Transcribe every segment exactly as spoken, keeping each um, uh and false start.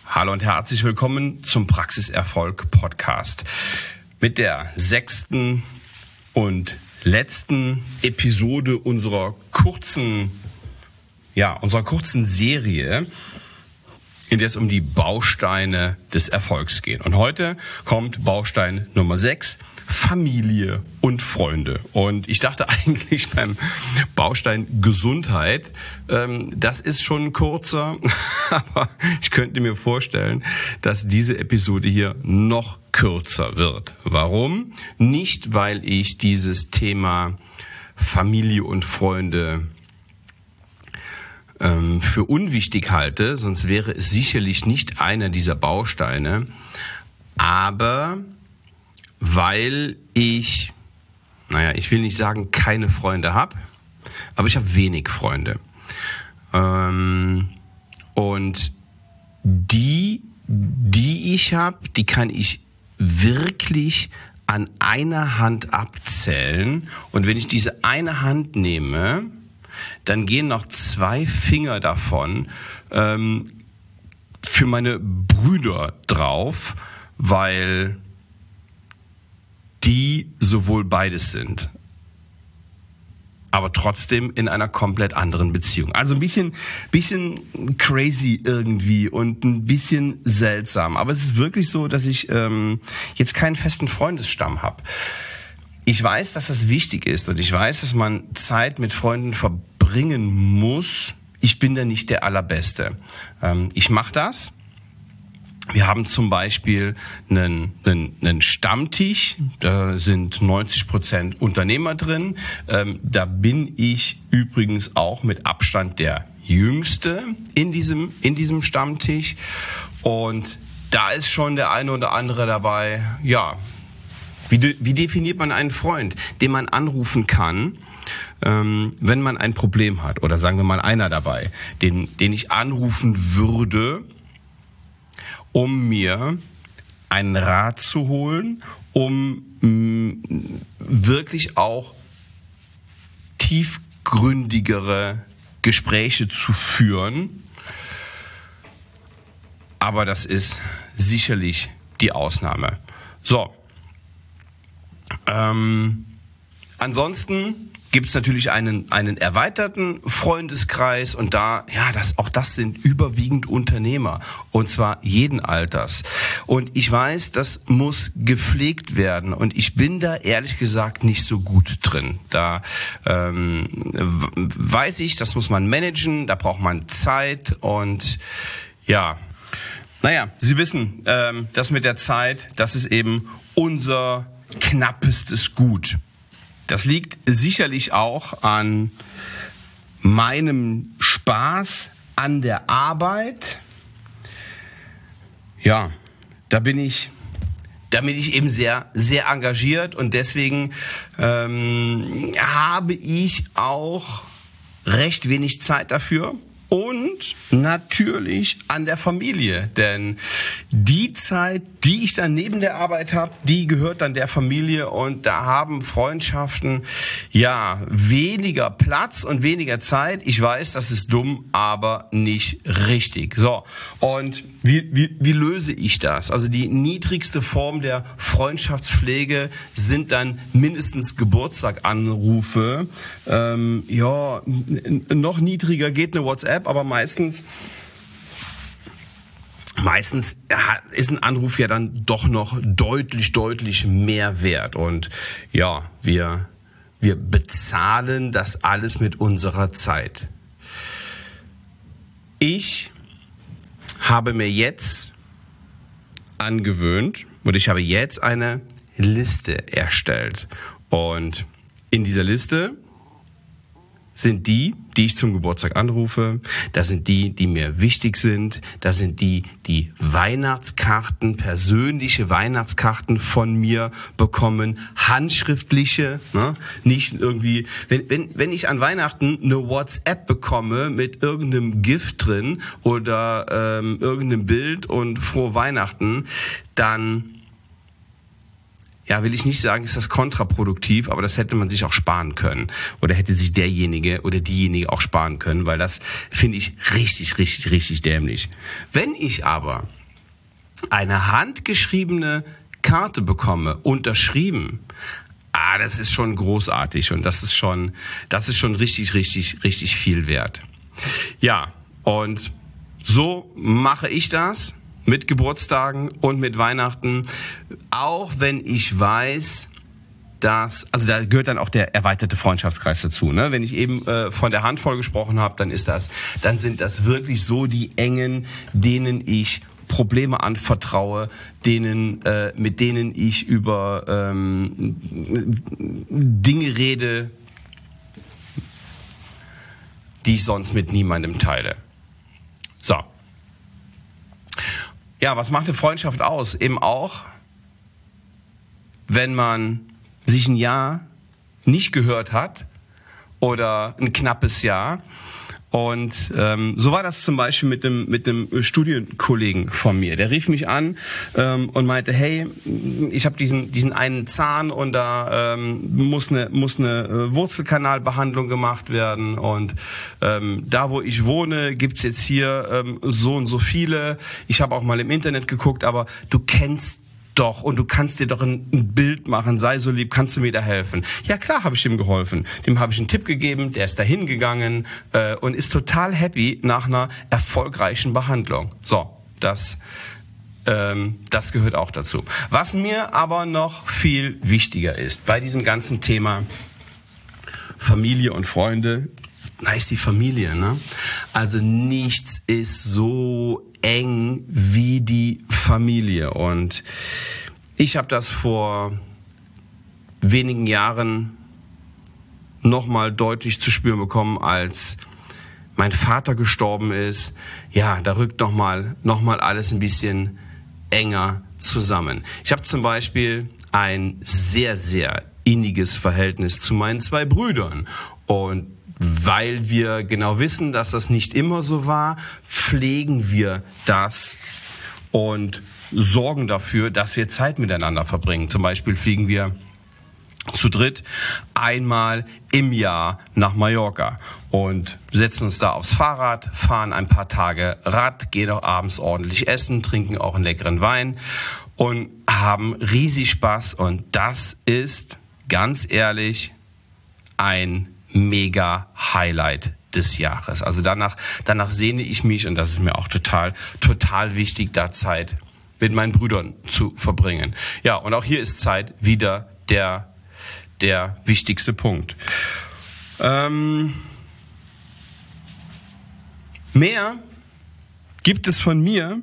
Hallo und herzlich willkommen zum Praxiserfolg Podcast mit der sechsten und letzten Episode unserer kurzen, ja, unserer kurzen Serie, in der es um die Bausteine des Erfolgs geht. Und heute kommt Baustein Nummer sechs, Familie und Freunde. Und ich dachte eigentlich beim Baustein Gesundheit, ähm, das ist schon kurzer, aber ich könnte mir vorstellen, dass diese Episode hier noch kürzer wird. Warum? Nicht, weil ich dieses Thema Familie und Freunde ähm, für unwichtig halte, sonst wäre es sicherlich nicht einer dieser Bausteine, aber weil ich, naja, ich will nicht sagen, keine Freunde habe, aber ich habe wenig Freunde. Ähm, und die, die ich habe, die kann ich wirklich an einer Hand abzählen. Und wenn ich diese eine Hand nehme, dann gehen noch zwei Finger davon ähm, für meine Brüder drauf, weil die sowohl beides sind, aber trotzdem in einer komplett anderen Beziehung. Also ein bisschen, bisschen crazy irgendwie und ein bisschen seltsam. Aber es ist wirklich so, dass ich ähm, jetzt keinen festen Freundesstamm habe. Ich weiß, dass das wichtig ist und ich weiß, dass man Zeit mit Freunden verbringen muss. Ich bin da nicht der Allerbeste. Ähm, ich mache das. Wir haben zum Beispiel einen, einen, einen Stammtisch, da sind neunzig Prozent Unternehmer drin. Ähm, da bin ich übrigens auch mit Abstand der Jüngste in diesem, in diesem Stammtisch. Und da ist schon der eine oder andere dabei, ja, wie, de, wie definiert man einen Freund, den man anrufen kann, ähm, wenn man ein Problem hat? Oder sagen wir mal einer dabei, den, den ich anrufen würde, um mir einen Rat zu holen, um mh, wirklich auch tiefgründigere Gespräche zu führen. Aber das ist sicherlich die Ausnahme. So. Ähm, ansonsten gibt es natürlich einen, einen erweiterten Freundeskreis und da, ja, das, auch das sind überwiegend Unternehmer und zwar jeden Alters. Und ich weiß, das muss gepflegt werden und ich bin da ehrlich gesagt nicht so gut drin. Da ähm, weiß ich, das muss man managen, da braucht man Zeit und ja, naja, Sie wissen, ähm, das mit der Zeit, das ist eben unser knappestes Gut. Das liegt sicherlich auch an meinem Spaß an der Arbeit. Ja, da bin ich, da bin ich eben sehr, sehr engagiert und deswegen ähm, habe ich auch recht wenig Zeit dafür. Und natürlich an der Familie, denn die Zeit, die ich dann neben der Arbeit habe, die gehört dann der Familie und da haben Freundschaften ja weniger Platz und weniger Zeit. Ich weiß, das ist dumm, aber nicht richtig. So, und wie, wie, wie löse ich das? Also die niedrigste Form der Freundschaftspflege sind dann mindestens Geburtstaganrufe. Ähm, ja, n- noch niedriger geht eine WhatsApp. Aber meistens, meistens ist ein Anruf ja dann doch noch deutlich, deutlich mehr wert. Und ja, wir, wir bezahlen das alles mit unserer Zeit. Ich habe mir jetzt angewöhnt, oder ich habe jetzt eine Liste erstellt. Und in dieser Liste sind die, die ich zum Geburtstag anrufe, das sind die, die mir wichtig sind, das sind die, die Weihnachtskarten, persönliche Weihnachtskarten von mir bekommen, handschriftliche, ne? Nicht irgendwie, wenn, wenn, wenn ich an Weihnachten eine WhatsApp bekomme mit irgendeinem Gift drin oder ähm, irgendeinem Bild und frohe Weihnachten, dann ja, will ich nicht sagen, ist das kontraproduktiv, aber das hätte man sich auch sparen können. Oder hätte sich derjenige oder diejenige auch sparen können, weil das finde ich richtig, richtig, richtig dämlich. Wenn ich aber eine handgeschriebene Karte bekomme, unterschrieben, ah, das ist schon großartig und das ist schon, das ist schon richtig, richtig, richtig viel wert. Ja, und so mache ich das mit Geburtstagen und mit Weihnachten, auch wenn ich weiß, dass, also da gehört dann auch der erweiterte Freundschaftskreis dazu, ne? Wenn ich eben äh, von der Handvoll gesprochen habe, dann ist das, dann sind das wirklich so die Engen, denen ich Probleme anvertraue, denen, äh, mit denen ich über ähm, Dinge rede, die ich sonst mit niemandem teile. So. Ja, was macht eine Freundschaft aus? Eben auch, wenn man sich ein Jahr nicht gehört hat oder ein knappes Jahr. Und ähm, so war das zum Beispiel mit einem mit einem Studienkollegen von mir. Der rief mich an ähm, und meinte, hey, ich habe diesen diesen einen Zahn und da ähm, muss eine muss eine Wurzelkanalbehandlung gemacht werden und ähm, da, wo ich wohne, gibt's jetzt hier ähm, so und so viele. Ich habe auch mal im Internet geguckt, aber du kennst doch, und du kannst dir doch ein, ein Bild machen, sei so lieb, kannst du mir da helfen? Ja klar, habe ich ihm geholfen. Dem habe ich einen Tipp gegeben, der ist da hingegangen äh, und ist total happy nach einer erfolgreichen Behandlung. So, das, ähm, das gehört auch dazu. Was mir aber noch viel wichtiger ist bei diesem ganzen Thema Familie und Freunde, da ist die Familie, ne? Also nichts ist so eng wie die Familie. Und ich habe das vor wenigen Jahren nochmal deutlich zu spüren bekommen, als mein Vater gestorben ist. Ja, da rückt nochmal noch mal alles ein bisschen enger zusammen. Ich habe zum Beispiel ein sehr, sehr inniges Verhältnis zu meinen zwei Brüdern. Und weil wir genau wissen, dass das nicht immer so war, pflegen wir das und sorgen dafür, dass wir Zeit miteinander verbringen. Zum Beispiel fliegen wir zu dritt einmal im Jahr nach Mallorca und setzen uns da aufs Fahrrad, fahren ein paar Tage Rad, gehen auch abends ordentlich essen, trinken auch einen leckeren Wein und haben riesig Spaß. Und das ist, ganz ehrlich, ein mega Highlight des Jahres. Also danach, danach sehne ich mich und das ist mir auch total, total wichtig, da Zeit mit meinen Brüdern zu verbringen. Ja, und auch hier ist Zeit wieder der, der wichtigste Punkt. Ähm, mehr gibt es von mir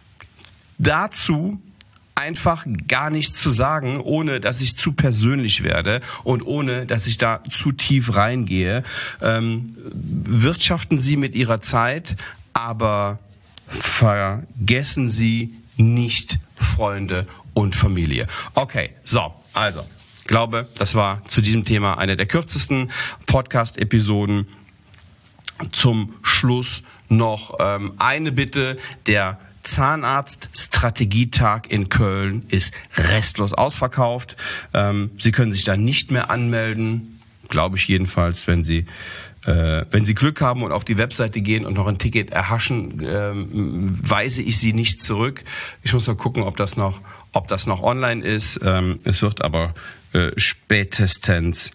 dazu einfach gar nichts zu sagen, ohne dass ich zu persönlich werde und ohne dass ich da zu tief reingehe. Ähm, wirtschaften Sie mit Ihrer Zeit, aber vergessen Sie nicht Freunde und Familie. Okay, so, also, ich glaube, das war zu diesem Thema eine der kürzesten Podcast-Episoden. Zum Schluss noch ähm, eine Bitte, der Zahnarzt-Strategietag in Köln ist restlos ausverkauft. Ähm, Sie können sich da nicht mehr anmelden, glaube ich jedenfalls, wenn Sie äh, wenn Sie Glück haben und auf die Webseite gehen und noch ein Ticket erhaschen, ähm, weise ich Sie nicht zurück. Ich muss mal gucken, ob das noch, ob das noch online ist. Ähm, es wird aber äh, spätestens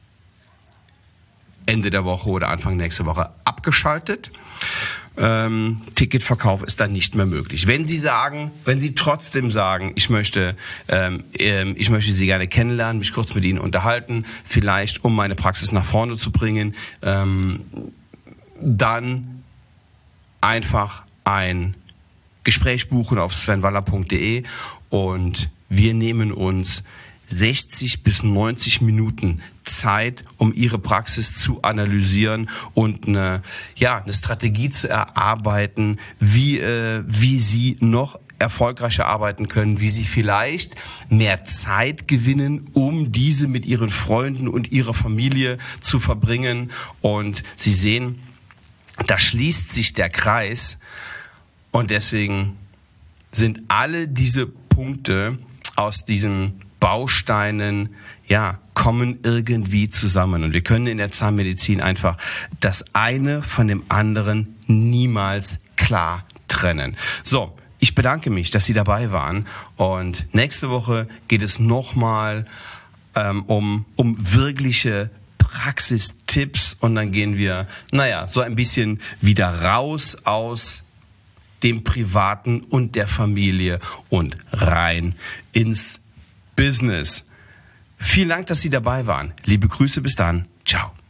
Ende der Woche oder Anfang nächste Woche abgeschaltet. Ähm, Ticketverkauf ist dann nicht mehr möglich. Wenn Sie sagen, wenn Sie trotzdem sagen, ich möchte, ähm, ich möchte Sie gerne kennenlernen, mich kurz mit Ihnen unterhalten, vielleicht um meine Praxis nach vorne zu bringen, ähm, dann einfach ein Gespräch buchen auf sven waller punkt de und wir nehmen uns sechzig bis neunzig Minuten Zeit, um Ihre Praxis zu analysieren und eine, ja, eine Strategie zu erarbeiten, wie, äh, wie Sie noch erfolgreicher arbeiten können, wie Sie vielleicht mehr Zeit gewinnen, um diese mit Ihren Freunden und Ihrer Familie zu verbringen. Und Sie sehen, da schließt sich der Kreis und deswegen sind alle diese Punkte aus diesen Bausteinen, ja, kommen irgendwie zusammen. Und wir können in der Zahnmedizin einfach das eine von dem anderen niemals klar trennen. So, ich Ich bedanke mich, dass Sie dabei waren. Und nächste Woche geht es nochmal ähm, um, um wirkliche Praxistipps. Und dann gehen wir, naja, so ein bisschen wieder raus aus dem Privaten und der Familie und rein ins Business. Vielen Dank, dass Sie dabei waren. Liebe Grüße, bis dann. Ciao.